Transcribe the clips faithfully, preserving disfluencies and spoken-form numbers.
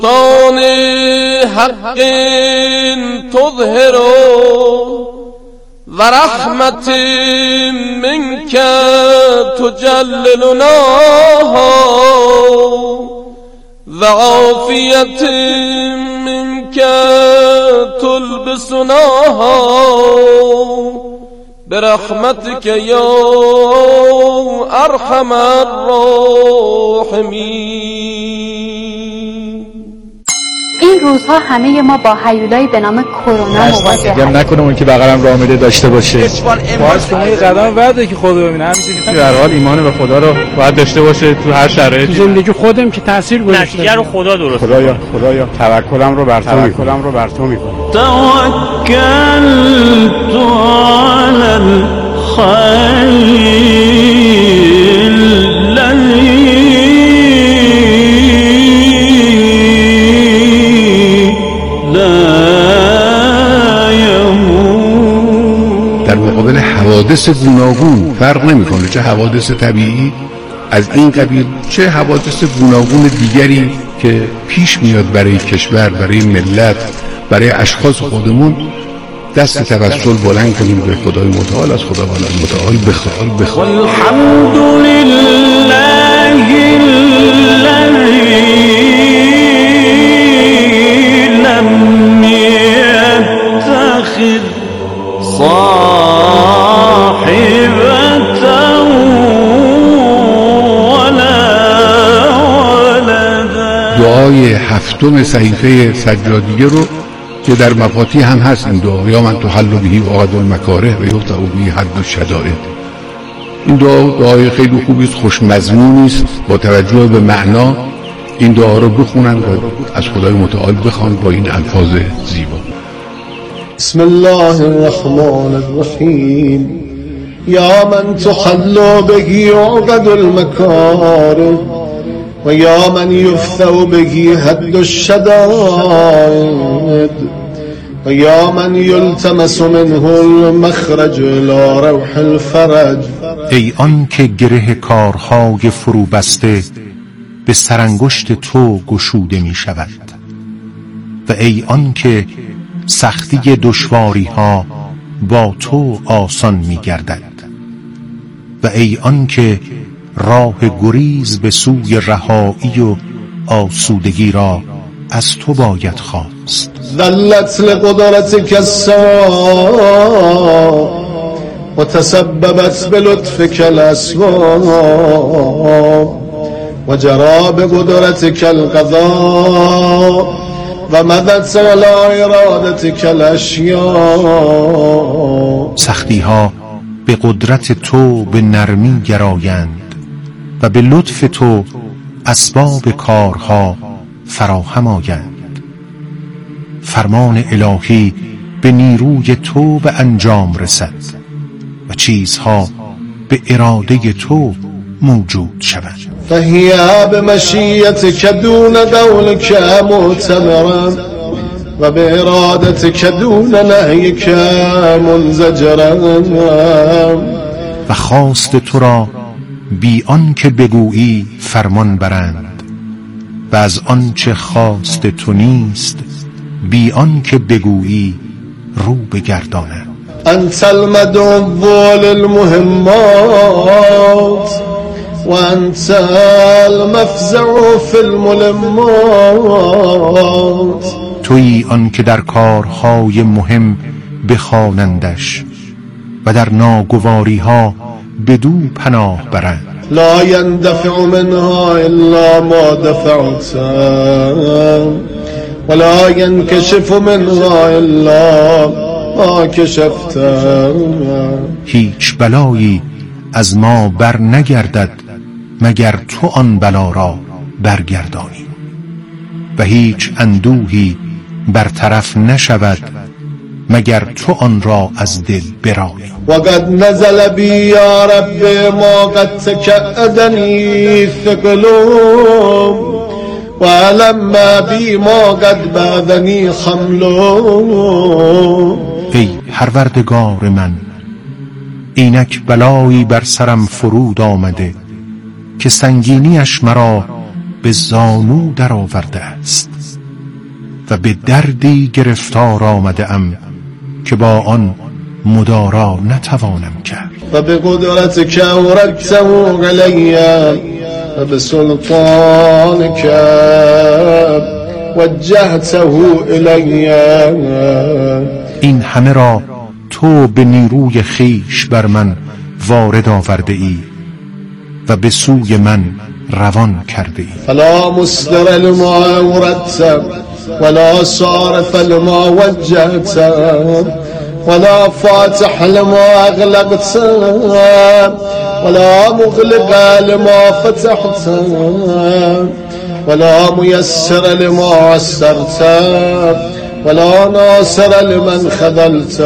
سلطان حق تظهر و رحمت منك تجللنا و عافیت منك تلبسنا برحمتك یا ارحم الراحمین. این روزها همه ما با هیولایی به نام کرونا مواجه هستیم. نکنه اون که بغلم راه میده داشته باشه. باز شما یه قدم بعده که خدا ببینه. همینجوری که در حال ایمان به خدا رو باید داشته باشه تو هر شرایطی. زندگی خودم که تاثیر گذاشته. نتیجه رو خدا درست. خدایا خدایا توکلم رو بر تو توکلم رو بر تو میکنم. توکلت علی الخیر در مقابل حوادث گوناگون فرق نمیکنه، چه حوادث طبیعی از این قبیل چه حوادث گوناگون دیگری که پیش میاد برای کشور، برای ملت، برای اشخاص خودمون، دست توسل بلند کنیم به خدای متعال، از خدا متعال بخوال بخوال. الحمد لله الذی لم یتخذ صاحبة ولا ولدا. دعای هفتم صحیفه سجادیه رو که در مفاتیح هم هست این دعا، یا من تحل بهی عقد المکاره و یقطع بهی حد الشدائد. این دعا دعای خیلی خوبی است، خوش مضمونی است، با توجه به معنا این دعا رو بخونن و از خدای متعال بخوان با این الفاظ زیبا. بسم الله الرحمن الرحیم. یا من تحل بهی عقد المکاره و یا من یفتح بهی حد الشدائد و یا من یلتمس منه المخرج الى روح الفرج. ای آن که گره کارهای فرو بسته به سرانگشت تو گشوده می شود و ای آن که سختی دشواری ها با تو آسان می گردد و ای آن که راه گریز به سوی رهایی و آسودگی را از تو باید خواست. ذلت لقدرتك السماء و تسببت بلطفك الاسباب و جرى بقدرتك القضاء و مدت على ارادتك الاشیاء. سختی ها به قدرت تو به نرمی گرایند و به لطف تو اسباب کارها فراهم آیند. فرمان الهی به نیروی تو به انجام رسد و چیزها به اراده تو موجود شود. فهی بمشیتک دون قولک معتبرا و به ارادتک دون نهیک منزجرا. و خواست تو را بی آن که بگویی فرمان برند و از آن چه خواست تو نیست بی آن که بگویی رو بگردانند. انت المدعو للمهمات و انت المفزع فی الملمات. تویی آن که در کارهای مهم بخوانندش و در ناگواری ها بدو پناه برند. لا يندفع منها الا ما دفعت ولا ينكشف منها الا ما کشفت. هیچ بلایی از ما بر نگردد مگر تو آن بلا را برگردانی و هیچ اندوهی برطرف نشود مگر تو آن را از دل برانی. و قد نزل بی یا رب ما قد تکعدنی ثقلوم و لما بی ما قد بعدنی خملوم. ای پروردگار من، اینک بلایی بر سرم فرود آمده که سنگینیش مرا به زانو در آورده است و به دردی گرفتار آمده ام که با آن مدارا نتوانم کرد. و به قدرتک اورکته علی و به سلطانک وجهته الی. این همه را تو به نیروی خیش بر من وارد آورده ای و به سوی من روان کرده ای. فلا مصدر لما اوردت ولا صارف لما وجهت ولا فاتح لما اغلقت ولا مغلق لما فتحت ولا میسر لما عسرت ولا ناصر لمن خذلت.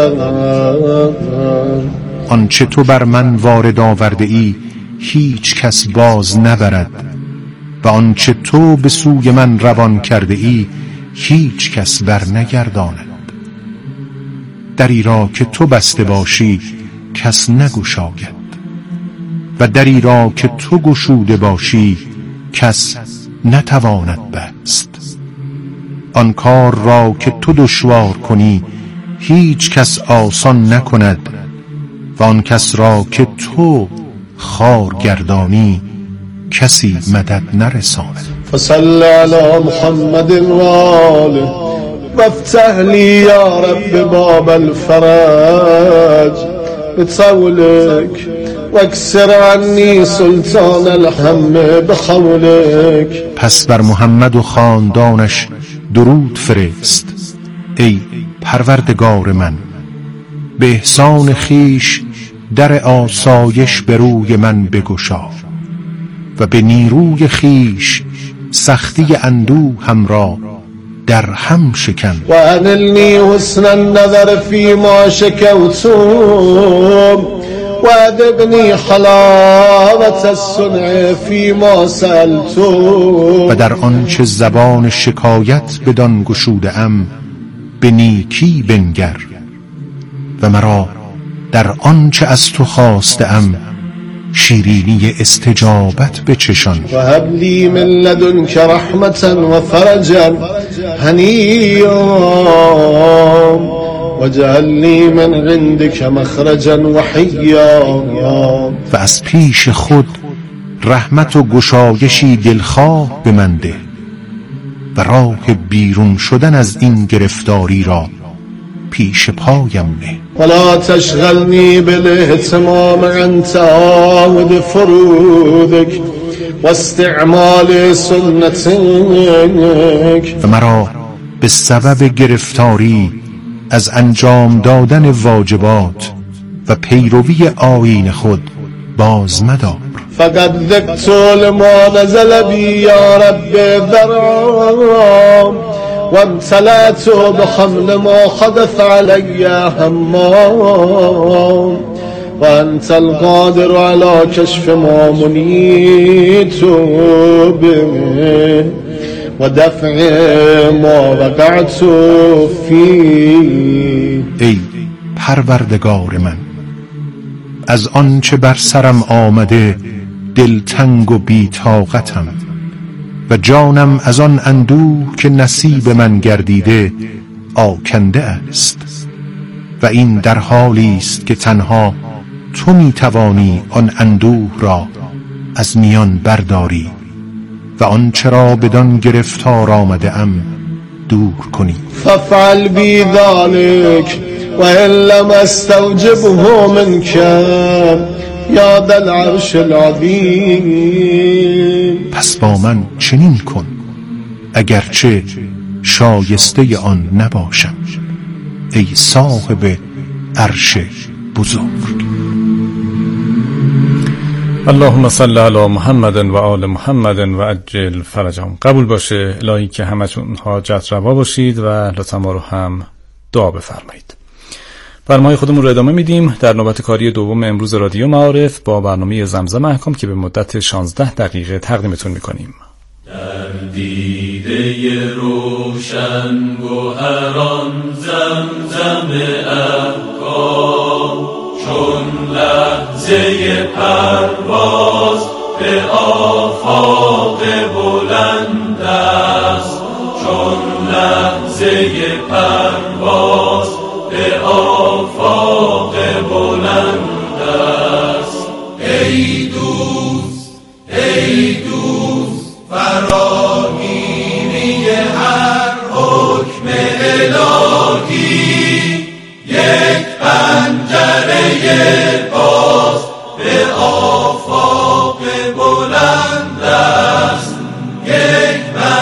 آنچه تو بر من وارد آورده ای هیچ کس باز نبرد و آنچه تو به سوی من روان کرده ای هیچ کس بر نگرداند. دری را که تو بسته باشی کس نگشاید و دری را که تو گشوده باشی کس نتواند بست. آن کار را که تو دشوار کنی هیچ کس آسان نکند و آن کس را که تو خار گردانی کسی مدد نرساند. فصل علی محمد و آله وافتح لی یا رب باب الفرج بطولک واکسر عنی سلطان الهم بخولک. پس بر محمد و خاندانش درود فرست ای پروردگار من. به احسان خیش در آسایش به روی من بگشا و به نیروی خیش سختی اندوهم را در هم شکن. و انلنی حسن النظر فی ما شکوت و ادقنی حلاوت الصنع فی ما سألت. و در آنچه زبان شکایت بدان گشوده ام به نیکی بنگر و مرا در آنچه از تو خواسته ام شیرینی استجابت بچشان. و هب لی من لدنک رحمتا و فرجا هنیا و جعل لی من عندک مخرجا و حیا. و از پیش خود رحمت و گشایشی دلخواه به من ده و راه بیرون شدن از این گرفتاری را پیش پایم نه. ولا تشغلنی بالاهتمام عن تعاود فروضک و استعمال سنتک. و مرا به سبب گرفتاری از انجام دادن واجبات و پیروی آیین خود باز مدار. فقد ذقت لما نزل بی یا رب ذرام و امتلأت بحمل ما حدث علی همام و انت القادر علی کشف ما منیت به و دفع ما وقعت فی. ای پروردگار من، از آنچه بر سرم آمده دلتنگ و بی‌طاقتم و جانم از آن اندوه که نصیب من گردیده آکنده است و این در حالی است که تنها تو می توانی آن اندوه را از میان برداری و آنچه را بدان گرفتار آمده ام دور کنی. فافعل بی ذلک و ان لم استوجبه منک یا ذا العرش العظیم. پس با من چنین کن اگرچه شایسته آن نباشم ای صاحب عرش بزرگ. اللهم صل علی محمد و آل محمد و عجل فرجهم. قبول باشه الهی که همتون حاجت روا باشید و لطفا ما رو هم دعا بفرمایید. برنامه خودمون رو ادامه میدیم در نوبت کاری دوم امروز رادیو معارف با برنامه زمزم احکام که به مدت شانزده دقیقه تقدیمتون میکنیم. در دیده روشن گوهران زمزم احکام چون لحظه پرواز به آفاق بلند است، چون لحظه لحظه پرواز به آفاق بلند است. ای دوست ای دوست فراگیری هر حکم الهی، یک پنجره باز به آفاق بلند است. یک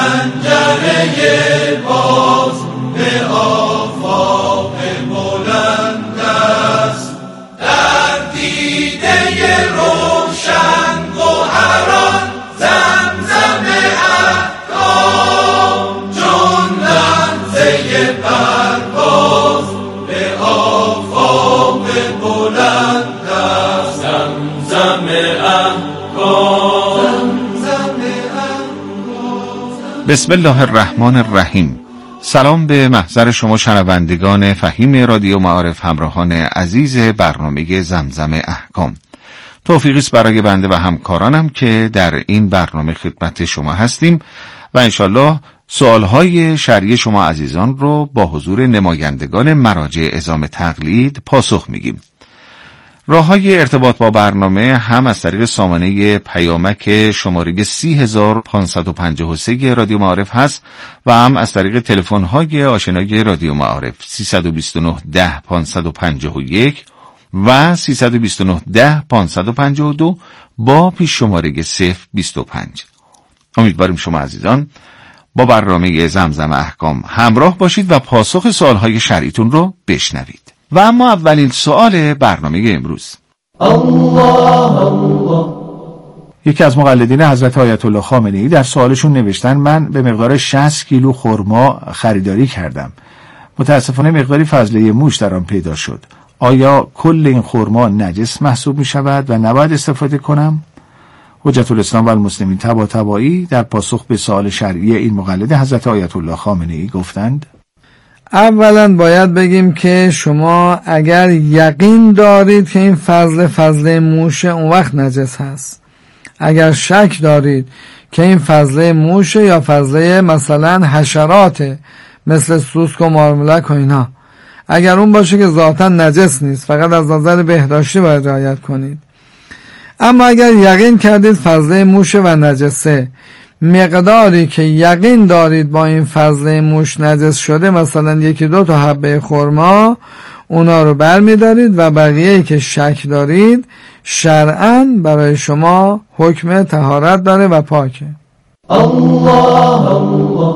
پنجره باز به آفاق بلند است. در دیده روشن گوهران زمزم احکام، چون لحظه پرواز به آفاق بلند است. زمزم احکام. بسم الله الرحمن الرحیم. سلام به محضر شما شنوندگان فهیم رادیو معارف، همراهان عزیز برنامه زمزم احکام. توفیقی است برای بنده و همکارانم که در این برنامه خدمت شما هستیم و انشالله سوالهای شرعی شما عزیزان رو با حضور نمایندگان مراجع عظام تقلید پاسخ میگیم. راه‌های ارتباط با برنامه هم از طریق سامانه پیامک شماره سی هزار پانصد و پنجاه و سه رادیو معارف هست و هم از طریق تلفن‌های آشنای رادیو معارف سیصد و بیست و نه ده پانصد و پنجاه و یک و سیصد و بیست و نه ده پانصد و پنجاه و دو با پیش شماره صفر بیست و پنج. امیدواریم شما عزیزان با برنامه زمزم احکام همراه باشید و پاسخ سوالهای شرعیتون رو بشنوید. و اما اولین سوال برنامه امروز. الله الله. یکی از مقلدین حضرت آیت الله خامنه‌ای در سوالشون نوشتن من به مقدار شصت کیلو خرما خریداری کردم. متاسفانه مقداری فضله موش در آن پیدا شد. آیا کل این خرما نجس محسوب می شود و نباید استفاده کنم؟ حجت الاسلام و المسلمین طباطبایی در پاسخ به سوال شرعی این مقلد حضرت آیت الله خامنه‌ای گفتند: اولا باید بگیم که شما اگر یقین دارید که این فضله فضله موشه اون وقت نجس هست. اگر شک دارید که این فضله موشه یا فضله مثلا حشراته مثل سوسک و مارمولک و اینا، اگر اون باشه که ذاتا نجس نیست، فقط از نظر بهداشتی باید رعایت کنید. اما اگر یقین کردید فضله موشه و نجسه، مقداری که یقین دارید با این فضله موش نجس شده، مثلا یکی دو تا حبه خرما، اونا رو بر دارید و بقیه‌ای که شک دارید شرعاً برای شما حکم طهارت داره و پاکه. الله الله.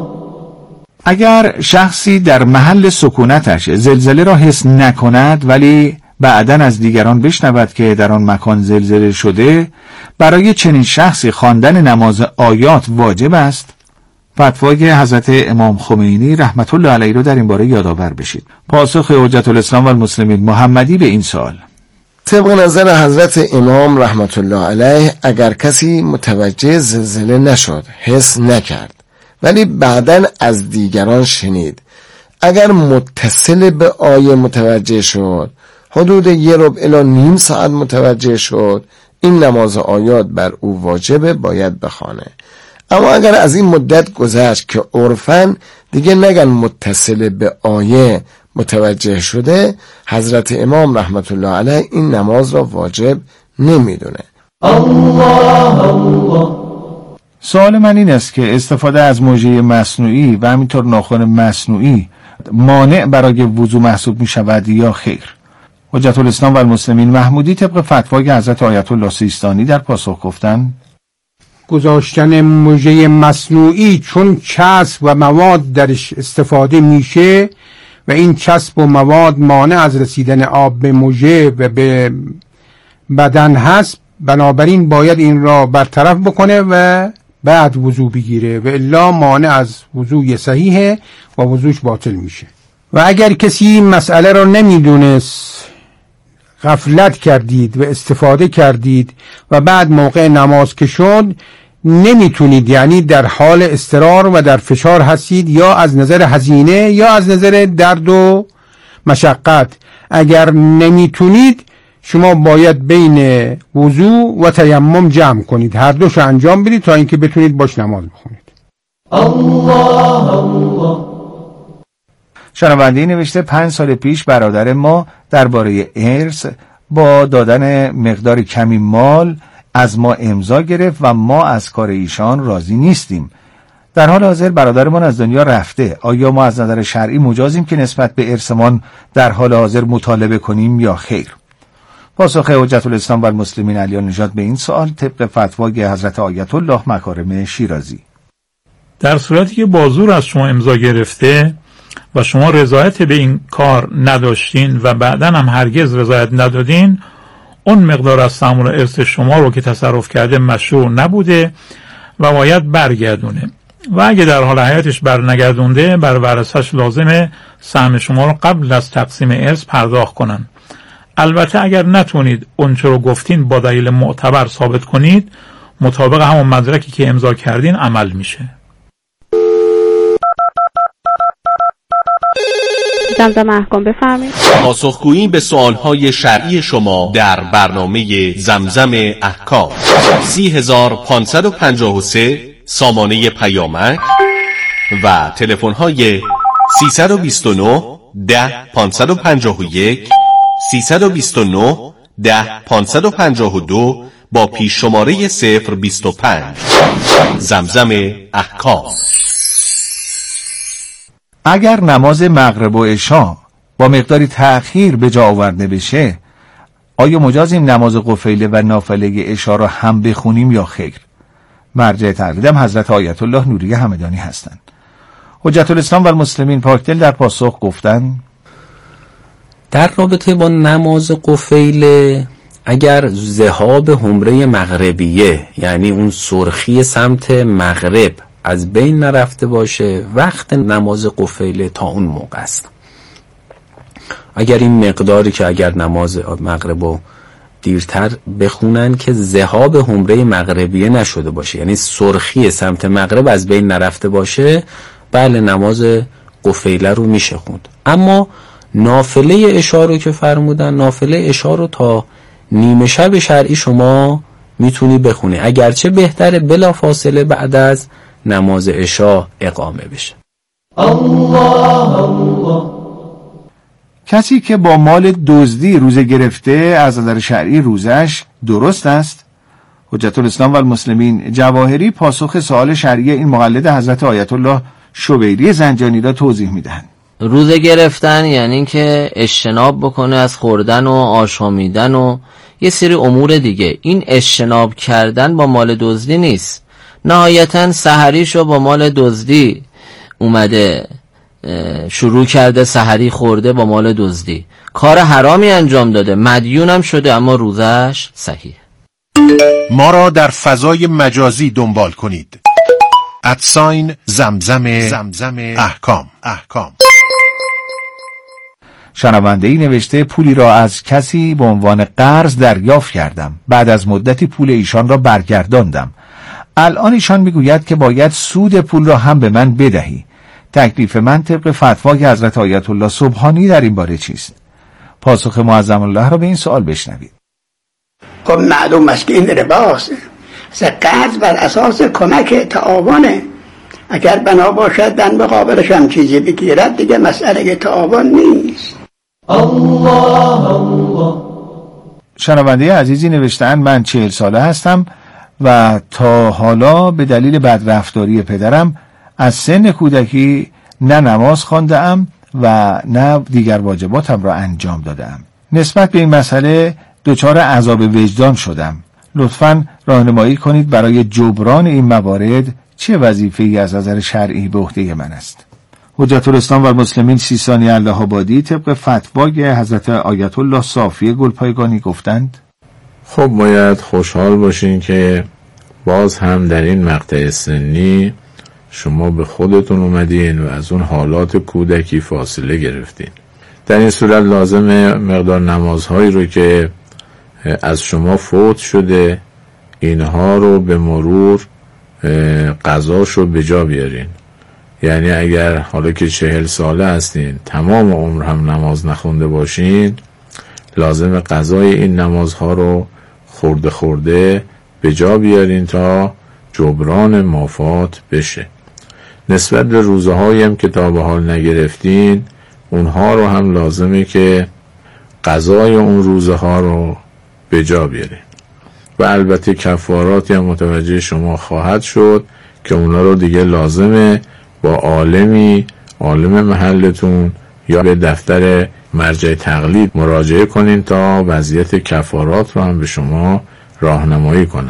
اگر شخصی در محل سکونتش زلزله را حس نکند ولی بعداً از دیگران بشنود که در آن مکان زلزله شده، برای چنین شخصی خواندن نماز آیات واجب است؟ فتوای حضرت امام خمینی رحمت الله علیه رو در این باره یادآور بشید. پاسخ حجت الاسلام و المسلمین محمدی به این سوال: طبق نظر حضرت امام رحمت الله علیه، اگر کسی متوجه زلزله نشد، حس نکرد، ولی بعداً از دیگران شنید، اگر متصل به آیه متوجه شد، حدود یه ربع الی نیم ساعت متوجه شد، این نماز آیات بر او واجبه، باید بخوانه. اما اگر از این مدت گذشت که عرفاً دیگه نگن متصل به آیه متوجه شده، حضرت امام رحمت الله علیه این نماز را واجب نمیدونه. الله الله. سوال من این است که استفاده از مژه مصنوعی و همینطور ناخن مصنوعی مانع برای وضو محسوب می شود یا خیر؟ حجت الاسلام و المسلمین محمودی طبق فتوای حضرت آیت الله سیستانی در پاسخ گفتند: گذاشتن مژه مصنوعی چون چسب و مواد درش استفاده میشه و این چسب و مواد مانع از رسیدن آب به مژه و به بدن هست، بنابراین باید این را برطرف بکنه و بعد وضو بگیره و الا مانع از وضوی صحیحه و وضوش باطل میشه. و اگر کسی این مسئله را نمیدونست، غفلت کردید و استفاده کردید و بعد موقع نماز که شد نمیتونید، یعنی در حال اضطرار و در فشار هستید، یا از نظر هزینه یا از نظر درد و مشقت، اگر نمیتونید شما باید بین وضو و تیمم جمع کنید، هر دوش انجام بدید تا اینکه بتونید باش نماز بخونید. الله الله. شنونده نوشته پنج سال پیش برادر ما درباره ارث با دادن مقدار کمی مال از ما امضا گرفت و ما از کار ایشان راضی نیستیم. در حال حاضر برادرمان از دنیا رفته. آیا ما از نظر شرعی مجازیم که نسبت به ارثمان در حال حاضر مطالبه کنیم یا خیر؟ پاسخ حجت الاسلام و المسلمین علی نژاد به این سوال طبق فتوای حضرت آیت الله مکارم شیرازی: در صورتی که بازور از شما امضا گرفته و شما رضایت به این کار نداشتین و بعداً هم هرگز رضایت ندادین، اون مقدار از سهم ارث شما رو که تصرف کرده مشروع نبوده و باید برگردونه و اگه در حال حیاتش برنگردونده بر ورثه‌اش لازمه سهم شما رو قبل از تقسیم ارث پرداخت کنن. البته اگر نتونید اونچه رو گفتین با دلیل معتبر ثابت کنید، مطابق همون مدرکی که امضا کردین عمل میشه. زمزم احکام بفرمایید. پاسخگویی به سوالهای شرعی شما در برنامه زمزم احکام. سی هزار پانصد و پنجاه و سه سامانه پیامک و تلفن‌های سیصد و بیست و نه ده پانصد و پنجاه و یک، سیصد و بیست و نه ده پانصد و پنجاه و دو با پیش شماره صفر بیست و پنج. زمزم احکام. اگر نماز مغرب و عشاء با مقداری تأخیر به جا آورده بشه، آیا مجازیم نماز قفیله و نافله عشاء را هم بخونیم یا خیر؟ مرجع تقلیدم حضرت آیت الله نوری همدانی هستند. حجت الاسلام و المسلمین پاکدل در پاسخ گفتند: در رابطه با نماز قفیله، اگر ذهاب حمره مغربیه، یعنی اون سرخی سمت مغرب، از بین نرفته باشه، وقت نماز قفیله تا اون موقع است. اگر این مقداری که اگر نماز مغرب رو دیرتر بخونن که ذهاب حمره مغربیه نشده باشه، یعنی سرخی سمت مغرب از بین نرفته باشه، بله نماز قفیله رو میشه خوند. اما نافله عشاء رو که فرمودن، نافله عشاء رو تا نیمه شب شرعی شما میتونی بخونی، اگرچه بهتره بلا فاصله بعد از نماز عشاء اقامه بشه. الله الله. کسی که با مال دزدی روزه گرفته از نظر شرعی روزش درست است؟ حجت الاسلام و المسلمین جواهری پاسخ سوال شرعی این مقلد حضرت آیت الله شبیری زنجانی را توضیح میدهند. روزه گرفتن یعنی که اجتناب بکنه از خوردن و آشامیدن و یه سری امور دیگه. این اجتناب کردن با مال دزدی نیست. نهایتاً سحریشو با مال دزدی اومده شروع کرده، سحری خورده با مال دزدی، کار حرامی انجام داده، مدیونم شده، اما روزش صحیح. ما را در فضای مجازی دنبال کنید. ادساین زمزم زمزم احکام احکام. شنونده‌ای نوشته پولی را از کسی به عنوان قرض دریافت کردم. بعد از مدتی پول ایشان را برگرداندم. الان ایشان میگوید که باید سود پول را هم به من بدهی. تکلیف من طبق فتوای حضرت آیت الله سبحانی در این باره چیست؟ پاسخ معظم الله را به این سوال بشنوید. خب معلوم است که این رباست. قرض بر اساس کمک تعاونه. اگر بنا باشد در مقابلش هم چیزی بگیرد، دیگه مسئله تعاون نیست. الله الله. شنونده عزیزی نوشتند من چهل ساله هستم و تا حالا به دلیل بدرفتاری پدرم از سن کودکی نه نماز خوانده‌ام و نه دیگر واجباتم را انجام دادم. نسبت به این مسئله دچار عذاب وجدان شدم. لطفاً راهنمایی کنید برای جبران این موارد چه وظیفه‌ای از نظر شرعی به عهده من است؟ حجت الاسلام و المسلمین سیستانی الله آبادی طبق فتوای حضرت آیت الله صافی گلپایگانی گفتند: خب باید خوشحال باشین که باز هم در این مقطع سنی شما به خودتون اومدین و از اون حالات کودکی فاصله گرفتین. در این صورت لازمه مقدار نمازهایی رو که از شما فوت شده اینها رو به مرور قضاش رو به جا بیارین. یعنی اگر حالا که چهل ساله هستین تمام عمر هم نماز نخونده باشین، لازم قضای این نمازها رو خورده خورده به جا بیارین تا جبران مافات بشه. نسبت به روزه هایی هم که تا به حال نگرفتین، اونها رو هم لازمه که قضای اون روزه ها رو به جا بیارین و البته کفاراتی هم متوجه شما خواهد شد که اونا رو دیگه لازمه با عالمی، عالم محلتون یا به دفتر مرجع تقلید مراجعه کنین تا وضعیت کفارات رو هم به شما راهنمایی کنن.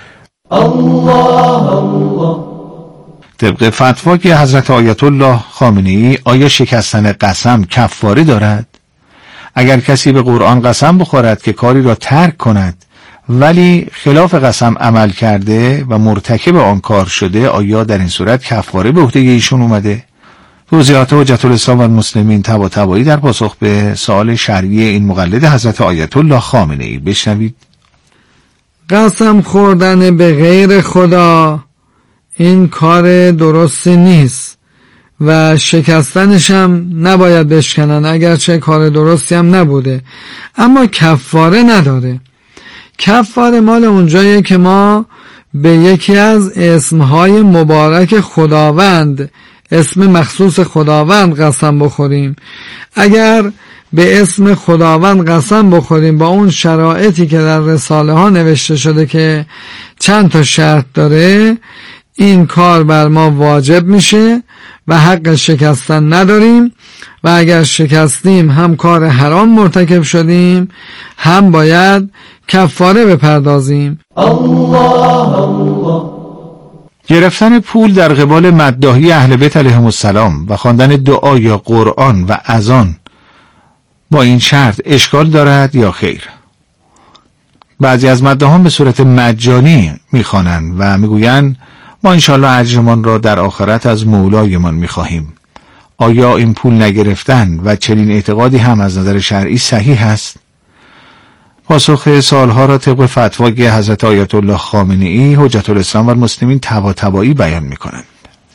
الله الله. طبق فتوا که حضرت آیت الله خامنه‌ای، آیا شکستن قسم کفاره دارد؟ اگر کسی به قرآن قسم بخورد که کاری را ترک کند ولی خلاف قسم عمل کرده و مرتکب آن کار شده، آیا در این صورت کفاره به عهده ایشون اومده؟ توضیحات حجت الاسلام و المسلمین طباطبایی در پاسخ به سوال شرعی این مقلد حضرت آیت الله خامنه‌ای. بشنوید. قسم خوردن به غیر خدا این کار درستی نیست و شکستنش هم نباید بشکنن، اگرچه کار درستی هم نبوده، اما کفاره نداره. کفاره مال اونجایه که ما به یکی از اسمهای مبارک خداوند، اسم مخصوص خداوند قسم بخوریم. اگر به اسم خداوند قسم بخوریم با اون شرایطی که در رساله ها نوشته شده که چند تا شرط داره، این کار بر ما واجب میشه و حق شکستن نداریم و اگر شکستیم هم کار حرام مرتکب شدیم، هم باید کفاره بپردازیم. الله الله. گرفتن پول در قبال مداحی اهل بیت علیهم السلام و خواندن دعا یا قرآن و اذان با این شرط اشکال دارد یا خیر؟ بعضی از مداحان به صورت مجانی میخوانند و میگویند ما انشاءالله اجرمان را در آخرت از مولایمان میخواهیم. آیا این پول نگرفتن و چنین اعتقادی هم از نظر شرعی صحیح است؟ پاسخ سوالها را طبق فتوای حضرت آیت الله خامنه‌ای حجت الاسلام و المسلمین طباطبایی بیان میکنند.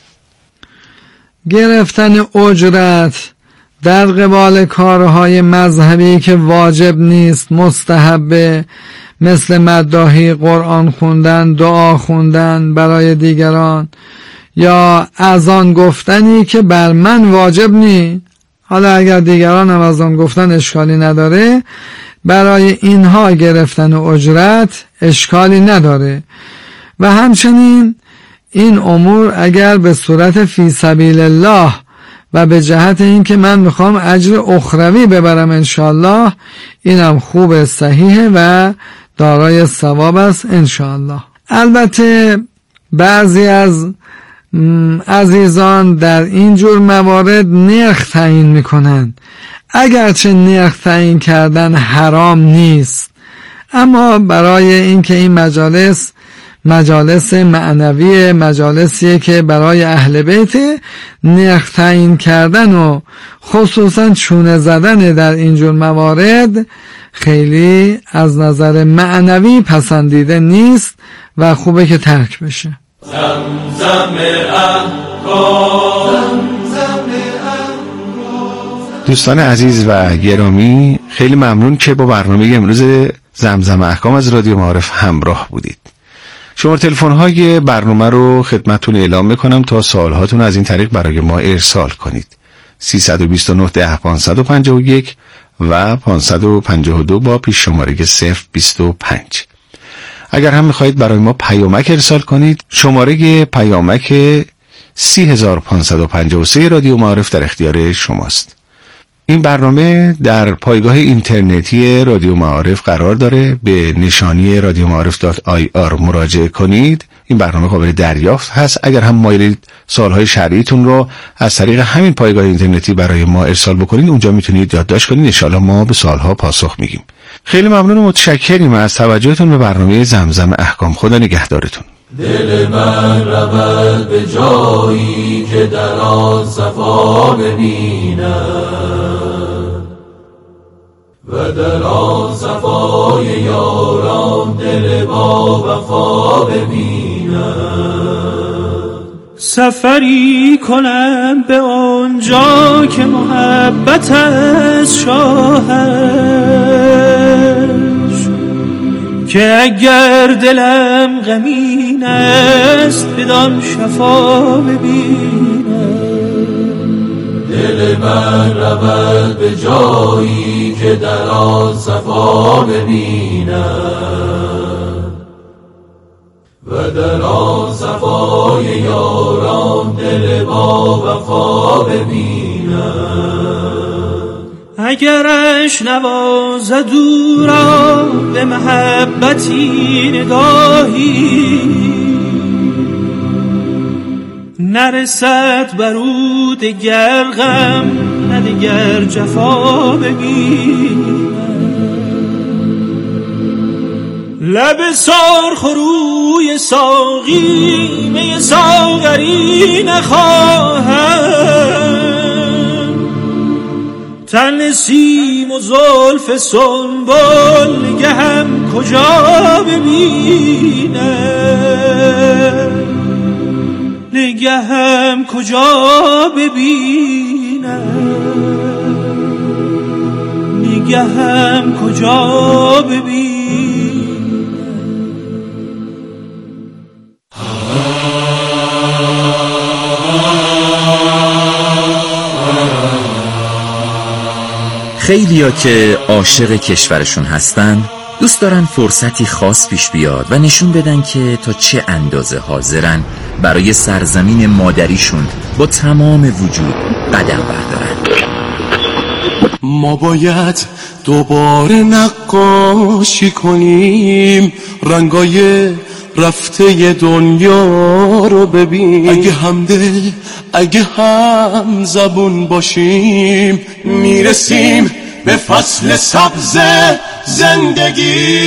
گرفتن اجرت در قبال کارهای مذهبی که واجب نیست، مستحبه، مثل مداحی، قرآن خوندن، دعا خوندن برای دیگران یا اذان گفتنی که بر من واجب نی، حالا اگر دیگران هم اذان گفتن اشکالی نداره، برای اینها گرفتن اجرت اشکالی نداره. و همچنین این امور اگر به صورت فی سبیل الله و به جهت این که من میخوام اجر اخروی ببرم انشاءالله، اینم خوب، صحیحه و دارای ثواب است انشاءالله. البته بعضی از عزیزان در این جور موارد نرخ تعیین میکنن، اگرچه نرخ تعیین کردن حرام نیست، اما برای اینکه این مجالس مجالس معنوی، مجالسیه که برای اهل بیت، نرخ تعیین کردن و خصوصا چونه زدن در اینجور موارد خیلی از نظر معنوی پسندیده نیست و خوبه که ترک بشه. زمزم احکام. دوستان عزیز و گرامی، خیلی ممنون که با برنامه امروز زمزم احکام از رادیو معارف همراه بودید. شماره تلفن های برنامه رو خدمتتون اعلام میکنم تا سوالهاتون از این طریق برای ما ارسال کنید. سیصد و بیست و نه ده پانصد و پنجاه و یک و پانصد و پنجاه و دو با پیش شماره صفر بیست و پنج. اگر هم میخواهید برای ما پیامک ارسال کنید، شماره پیامک سی هزار و پانصد و پنجاه و سه رادیو معارف در اختیار شماست. این برنامه در پایگاه اینترنتی رادیو معارف قرار داره. به نشانی رادیو معارف دات آی آر مراجعه کنید. این برنامه قابل دریافت هست. اگر هم مایلید سوالهای شرعیتون رو از طریق همین پایگاه اینترنتی برای ما ارسال بکنید، اونجا میتونید یادداشت کنید. ان شاءالله ما به سوالها پاسخ میگیم. خیلی ممنون و متشکریم از توجهتون به برنامه زمزم احکام. خدا نگهدارتون. دل من رود به جایی که در آن صفا ببینم و در آن صفای یاران دل با وفا ببینم. سفری کنم به آنجا که محبت از شاهش، که اگر دلم غمین است بدان شفا ببینم. دل من رود به جایی که در آن صفا ببیند و در آن صفای یاران دل با وفا ببیند. اگرش نوازد او را به محبتی نگاهی، نرسد بر او دگر غم نه دگر جفا ببیند. لب سرخ و روی ساقی می ساغری نخواهم، تن سیم و زلف سنبل نگهم کجا ببینم، نگهم کجا ببینم، نگهم کجا ببینم. خیلیا که عاشق کشورشون هستن دوست دارن فرصتی خاص پیش بیاد و نشون بدن که تا چه اندازه حاضرن برای سرزمین مادریشون با تمام وجود قدم بردارن. ما باید دوباره نقاشی کنیم، رنگای رفته دنیا رو ببین. اگه همدل اگه هم زبون باشیم میرسیم به فصل سبز زندگی.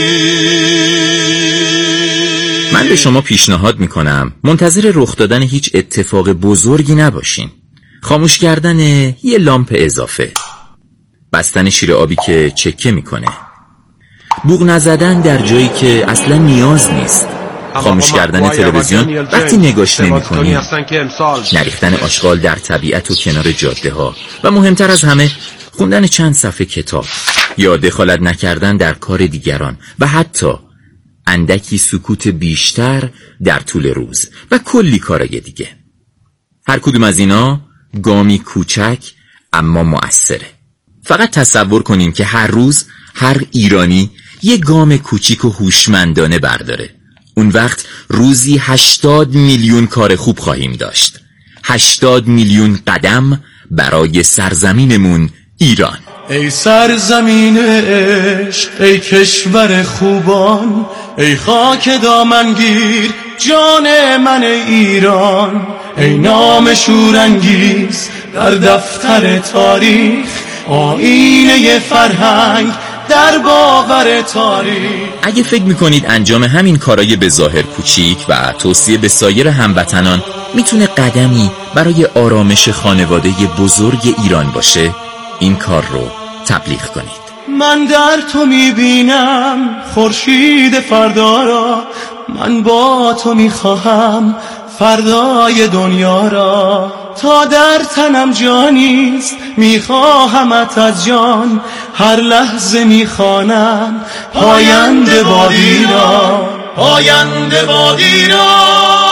من به شما پیشنهاد میکنم منتظر رخ دادن هیچ اتفاق بزرگی نباشین. خاموش کردن یه لامپ اضافه، بستن شیر آبی که چکه میکنه، بوق نزدن در جایی که اصلا نیاز نیست، خاموش کردن تلویزیون وقتی نگاش نمی‌کنی، نریختن آشغال در طبیعت و کنار جاده ها و مهمتر از همه خوندن چند صفحه کتاب یا دخالت نکردن در کار دیگران و حتی اندکی سکوت بیشتر در طول روز و کلی کارای دیگه. هر کدوم از اینا گامی کوچک اما مؤثره. فقط تصور کنین که هر روز هر ایرانی یه گام کوچیک و هوشمندانه برداره. اون وقت روزی هشتاد میلیون کار خوب خواهیم داشت. هشتاد میلیون قدم برای سرزمینمون ایران. ای سرزمین عشق، ای کشور خوبان، ای خاک دامنگیر جان من ایران، ای نام شورانگیز در دفتر تاریخ، آیینه فرهنگ در باور تاریخ. اگه فکر میکنید انجام همین کارای به ظاهر کوچیک و توصیه به سایر هموطنان میتونه قدمی برای آرامش خانواده بزرگ ایران باشه، این کار رو تبلیغ کنید. من در تو میبینم خورشید فردا را، من با تو میخواهم فردای دنیا را، تا در تنم جانیست میخواهمت از جان، هر لحظه میخوانم پاینده باد ایران، پاینده باد ایران.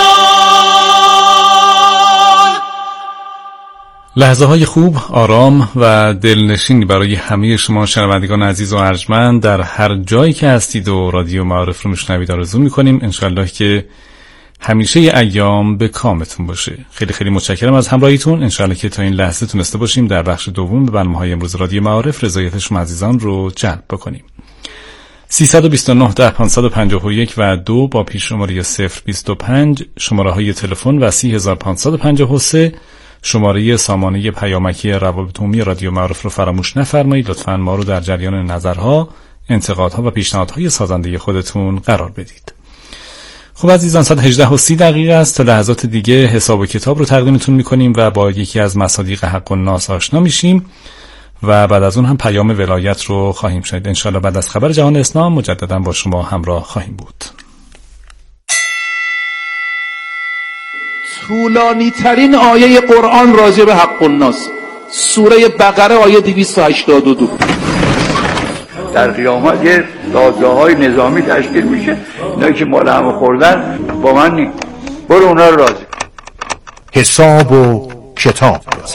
لحظه های خوب، آرام و دلنشینی برای همه شما شنوندگان عزیز و ارجمند در هر جایی که هستید و رادیو معارف رو میشنوید آرزو میکنیم انشالله که همیشه ایام به کامتون باشه. خیلی خیلی متشکرم از همراهیتون. انشالله که تا این لحظه تونسته باشیم در بخش دوم به برنامه‌های امروز رادیو معارف رضایت شما عزیزان رو جلب بکنیم. سیصد و بیست و نه ده پانصد و پنجاه و یک و دو با پیش شماره صفر بیست و پنج شماره های تلفن و سی هزار و پانصد و پنجاه و سه شماره سامانه پیامکی روابط عمومی رادیو معارف رو فراموش نفرمایید. لطفاً ما رو در جریان نظرها، انتقادها و پیشنهادهای سازنده خودتون قرار بدید. خب عزیزان، ساعت هجده و سی دقیقه است. تا لحظات دیگه حساب و کتاب رو تقدیمتون میکنیم و با یکی از مصادیق حق و ناس آشنا میشیم و بعد از اون هم پیام ولایت رو خواهیم شنید. انشالله بعد از خبر جهان اسلام مجددا با شما همراه خواهیم بود. طولانی ترین آیه قرآن راجع به حق الناس، سوره بقره آیه دویست و هشتاد و دو. در قیامت یه دادگاه‌های نظامی تشکیل میشه، اینا که مال همه خوردن با من نیست، برو اونا رو راضی. حساب و کتاب